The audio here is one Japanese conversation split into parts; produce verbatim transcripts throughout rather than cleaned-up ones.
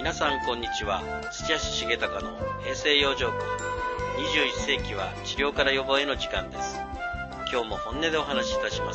皆さんこんにちは。土橋重隆の平成養生訓。にじゅういっ世紀は治療から予防への時間です。今日も本音でお話しいたします。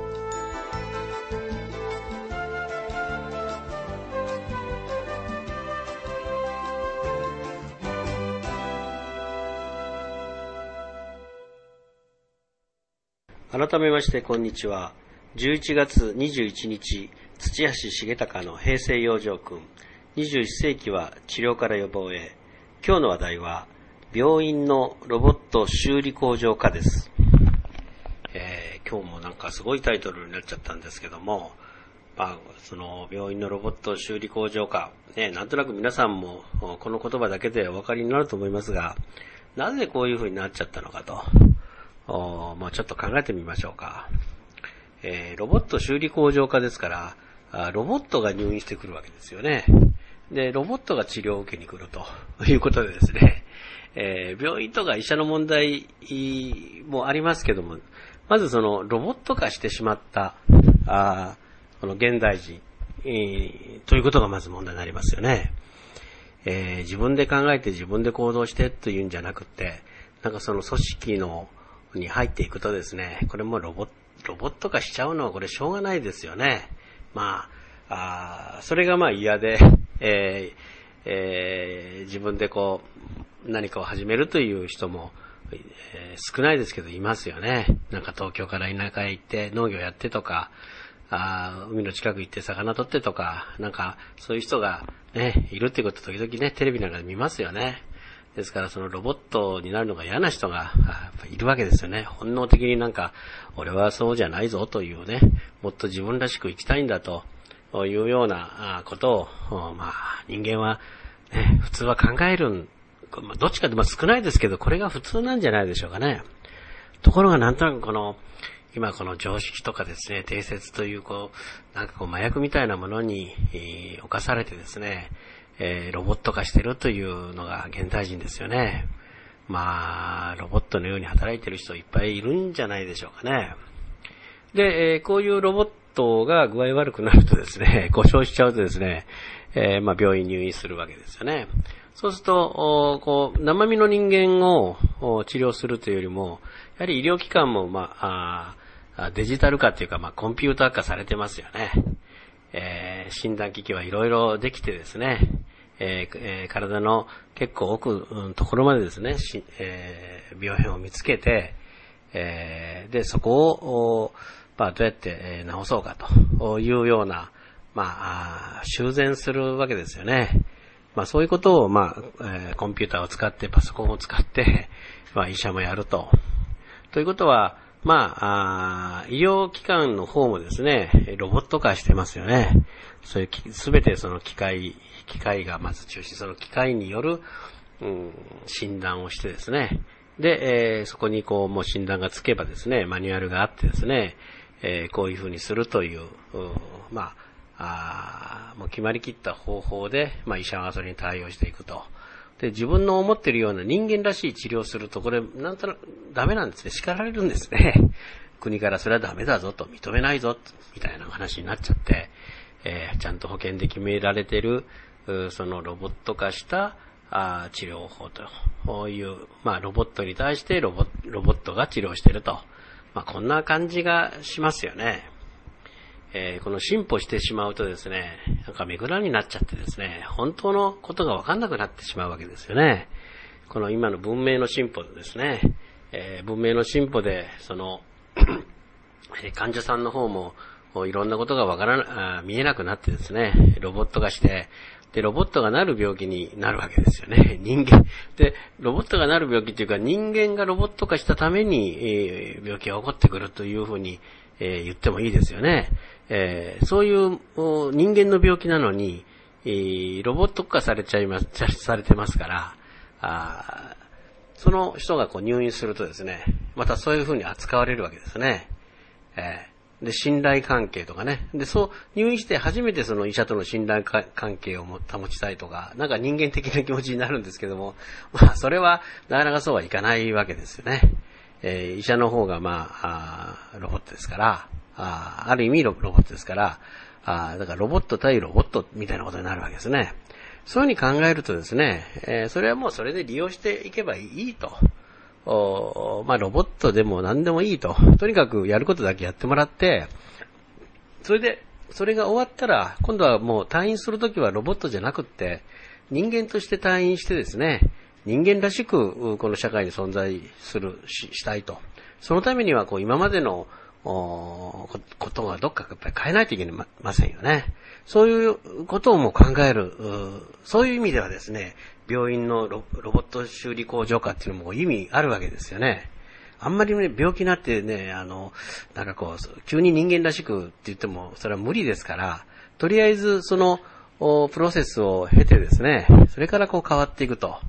改めましてこんにちは。じゅういちがつにじゅういちにち、土橋重隆の平成養生訓。にじゅういっ世紀は治療から予防へ。今日の話題は病院のロボット修理工場化です。えー、今日もなんかすごいタイトルになっちゃったんですけども、まあ、その病院のロボット修理工場化、ね、なんとなく皆さんもこの言葉だけでお分かりになると思いますが、なぜこういうふうになっちゃったのかと、おまあ、ちょっと考えてみましょうか。えー、ロボット修理工場化ですから、ロボットが入院してくるわけですよね。で、ロボットが治療を受けに来るということでですね、えー、病院とか医者の問題もありますけども、まずそのロボット化してしまったあこの現代人、えー、ということがまず問題になりますよね。えー、自分で考えて自分で行動してというんじゃなくて、なんかその組織のに入っていくとですね、これもロボットロボット化しちゃうのはこれしょうがないですよね。まあ、あそれがまあ嫌で、えーえー、自分でこう何かを始めるという人も、えー、少ないですけどいますよね。なんか東京から田舎へ行って農業やってとか、あ海の近く行って魚取ってとか、なんかそういう人がねいるっていうこと時々ねテレビなんかで見ますよね。ですからそのロボットになるのが嫌な人がいるわけですよね。本能的になんか俺はそうじゃないぞというね、もっと自分らしく生きたいんだというようなことを、まあ人間はね普通は考える、どっちかでも少ないですけどこれが普通なんじゃないでしょうかね。ところがなんとなくこの今この常識とかですね、定説というこうなんかこう麻薬みたいなものに、えー、侵されてですね、えー、ロボット化してるというのが現代人ですよね。まあロボットのように働いてる人いっぱいいるんじゃないでしょうかね。で、えー、こういうロボットが具合悪くなるとですね、故障しちゃうとですね、えー、まあ病院入院するわけですよね。そうするとこう生身の人間を治療するというよりも、やはり医療機関もまああデジタル化というか、まあコンピューター化されてますよね。えー、診断機器はいろいろできてですね、えーえー、体の結構奥のところまでですね、えー、病変を見つけて、えー、でそこを、まあ、どうやって治そうかというような、まあ、修繕するわけですよね。まあ、そういうことを、まあえー、コンピューターを使ってパソコンを使って、まあ、医者もやると。ということは、まあ、あ医療機関の方もですね、ロボット化してますよね。そういうすべてその機械、機械がまず中心、その機械による、うん、診断をしてですね、で、えー、そこにこうもう診断がつけばですね、マニュアルがあってですね、えー、こういうふうにするという、うまあ、あもう決まりきった方法で、まあ、医者はそれに対応していくと。で、自分の思っているような人間らしい治療をすると、これ、なんとなくダメなんですね。叱られるんですね。国からそれはダメだぞと、認めないぞ、みたいな話になっちゃって、えー、ちゃんと保険で決められている、そのロボット化したあ治療法という、まあ、ロボットに対してロボ、ロボットが治療していると。まあ、こんな感じがしますよね。えー、この進歩してしまうとですね、なんかめぐらになっちゃってですね、本当のことが分かんなくなってしまうわけですよね。この今の文明の進歩でですね、えー、文明の進歩でその患者さんの方もいろんなことが分からな見えなくなってですね、ロボット化して、でロボットがなる病気になるわけですよね。人間でロボットがなる病気っていうか、人間がロボット化したために、えー、病気が起こってくるというふうに、えー、言ってもいいですよね。えー、そういう人間の病気なのに、えー、ロボット化されちゃいますされてますから、あその人がこう入院するとですね、またそういうふうに扱われるわけですね。えーで、信頼関係とかね。で、そう、入院して初めてその医者との信頼関係を保ちたいとか、なんか人間的な気持ちになるんですけども、まあ、それはなかなかそうはいかないわけですよね。えー、医者の方がまあ、あロボットですから、あ, ある意味ロボットですから、あだからロボット対ロボットみたいなことになるわけですね。 そういうふうに考えるとですね、えー、それはもうそれで利用していけばいいと。おまあ、ロボットでも何でもいいと。とにかくやることだけやってもらって、それで、それが終わったら、今度はもう退院するときはロボットじゃなくって、人間として退院してですね、人間らしくこの社会に存在する、し、したいと。そのためにはこう今までのことがどっかやっぱり変えないといけませんよね。そういうことをもう考える、そういう意味ではですね、病院の ロ, ロボット修理工場化っていうのも意味あるわけですよね。あんまりね、病気になってね、あの、なんかこう、急に人間らしくって言っても、それは無理ですから、とりあえずその、プロセスを経てですね、それからこう変わっていくと、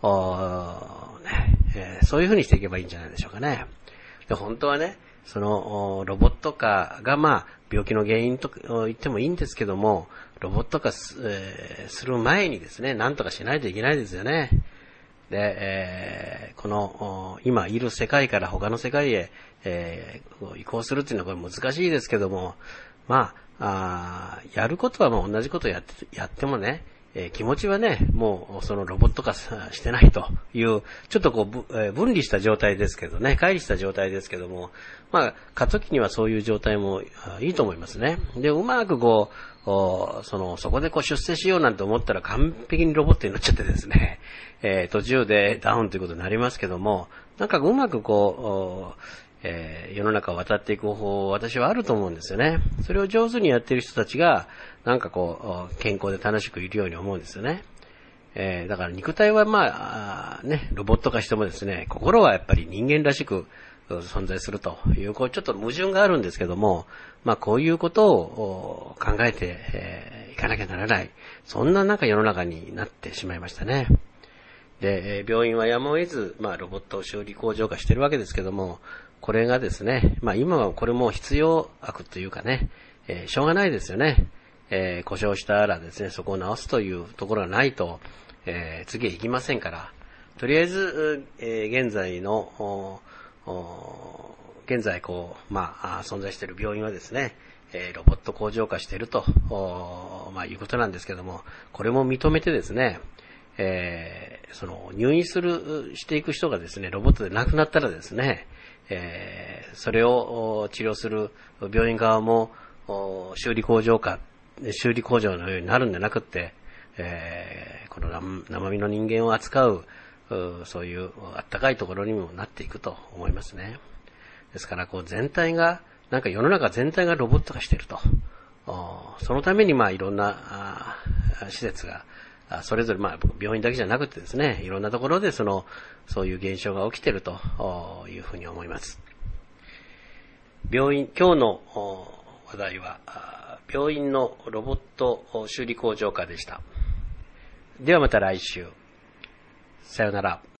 ねえー、そういうふうにしていけばいいんじゃないでしょうかね。で本当はね、そのロボット化がまあ病気の原因と言ってもいいんですけども、ロボット化 す,、えー、する前にですね、何とかしないといけないですよね。で、えー、この今いる世界から他の世界へ、えー、移行するっていうのはこれ難しいですけども、まあ、あやることはもう同じことをやって、やってもね、えー、気持ちはね、もうそのロボット化してないという、ちょっとこう、えー、分離した状態ですけどね、乖離した状態ですけども、まあ、過渡期にはそういう状態もいいと思いますね。で、うまくこう、その、そこでこう出世しようなんて思ったら完璧にロボットになっちゃってですね、えー、途中でダウンということになりますけども、なんかうまくこう、えー、世の中を渡っていく方法、私はあると思うんですよね。それを上手にやっている人たちが、なんかこう、健康で楽しくいるように思うんですよね。えー、だから肉体はまあ、ね、ロボット化してもですね、心はやっぱり人間らしく存在するという、こうちょっと矛盾があるんですけども、まあこういうことを考えてい、えー、かなきゃならない。そんななんか世の中になってしまいましたね。で、病院はやむを得ず、まあロボット修理工場化してるわけですけども、これがですね、まあ今はこれも必要悪というかね、えー、しょうがないですよね。えー、故障したらですね、そこを直すというところがないと、えー、次へ行きませんから、とりあえず、えー、現在の、現在こう、まあ、存在している病院はですね、えー、ロボット工場化していると、まあ、いうことなんですけども、これも認めてですね、えー、その入院する、していく人がですね、ロボットで亡くなったらですね、えー、それを治療する病院側も修理工場化、修理工場のようになるんじゃなくって、えー、この生身の人間を扱う、そういうあったかいところにもなっていくと思いますね。ですからこう全体が、なんか世の中全体がロボット化していると。そのためにまあいろんな施設が、それぞれまあ病院だけじゃなくてですね、いろんなところでその、そういう現象が起きているというふうに思います。病院、今日の話題は、病院のロボット修理工場化でした。ではまた来週。さよなら。